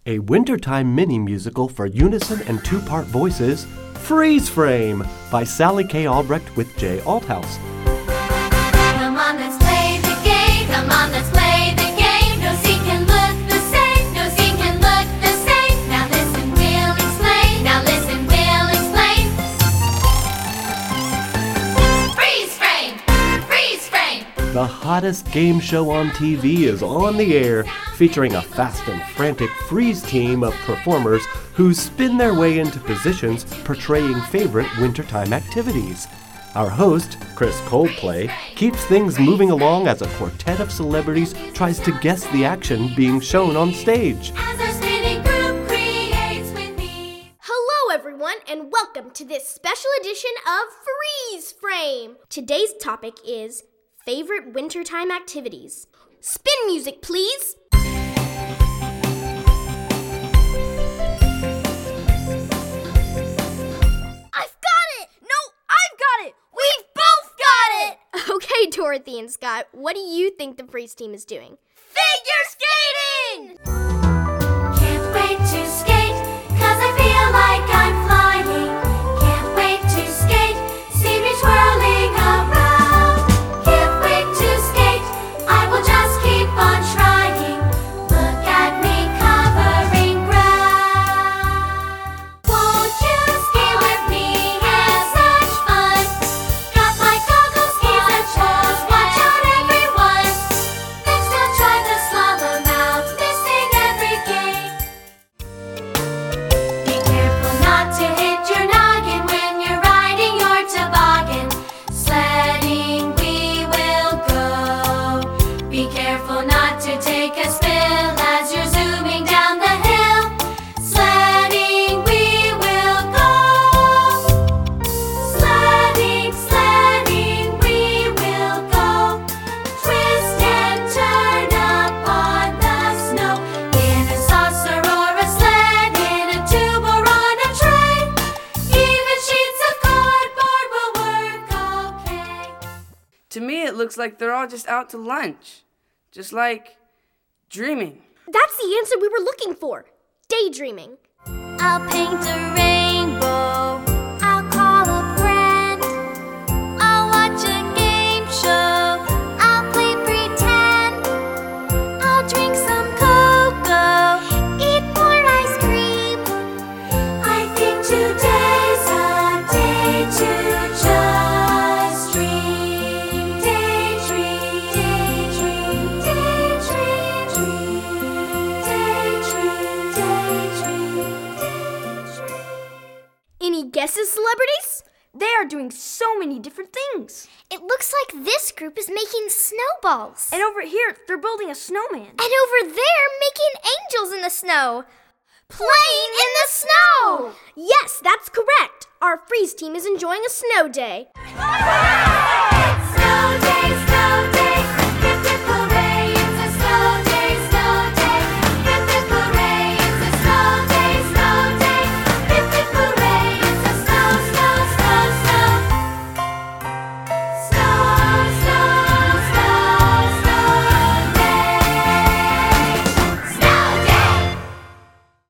a wintertime mini-musical for unison and two-part voices, Freeze Frame by Sally K. Albrecht with Jay Althouse. Come on, let's play the game. Come on, let's play the game. No scene can look the same. No scene can look the same. Now listen, we'll explain. Now listen, we'll explain. Freeze frame! Freeze frame! The hottest game show on TV is on the air, featuring a fast and frantic freeze team of performers who spin their way into positions portraying favorite wintertime activities. Our host, Chris Coldplay, keeps things moving along as a quartet of celebrities tries to guess the action being shown on stage. As our spinning group creates with me. Hello everyone and welcome to this special edition of Freeze Frame. Today's topic is favorite wintertime activities. Spin music, please. Okay, Dorothy and Scott, what do you think the freeze team is doing? Figure skating! Can't wait to skate, 'cause I feel like I'm flying. Can't wait to skate, see me twirling around. Can't wait to skate, I will just keep on trying. Look at me covering ground. Won't you ski with me? Have such fun. Got my goggles, skis and shoes. Watch out everyone. Next I'll try the slalom out, missing every game. Be careful not to hit your noggin when you're riding your toboggan. Sledding we will go. Be careful not to take a spill as you're zooming down the hill. Sledding we will go. Sledding, sledding we will go. Twist and turn up on the snow. In a saucer or a sled, in a tube or on a tray. Even sheets of cardboard will work okay. To me, it looks like they're all just out to lunch. Just like dreaming. That's the answer we were looking for. Daydreaming. I'll paint a rainbow. I'll call a friend. I'll watch a game show. I'll play pretend. I'll drink some cocoa. Eat more ice cream. I think today's a day to just dream. Daydream, daydream, daydream, daydream, daydream, daydream. Any guesses, celebrities? They are doing so many different things. It looks like this group is making snowballs. And over here, they're building a snowman. And over there, making angels in the snow. Playing in the snow! Yes, that's correct. Our freeze team is enjoying a snow day.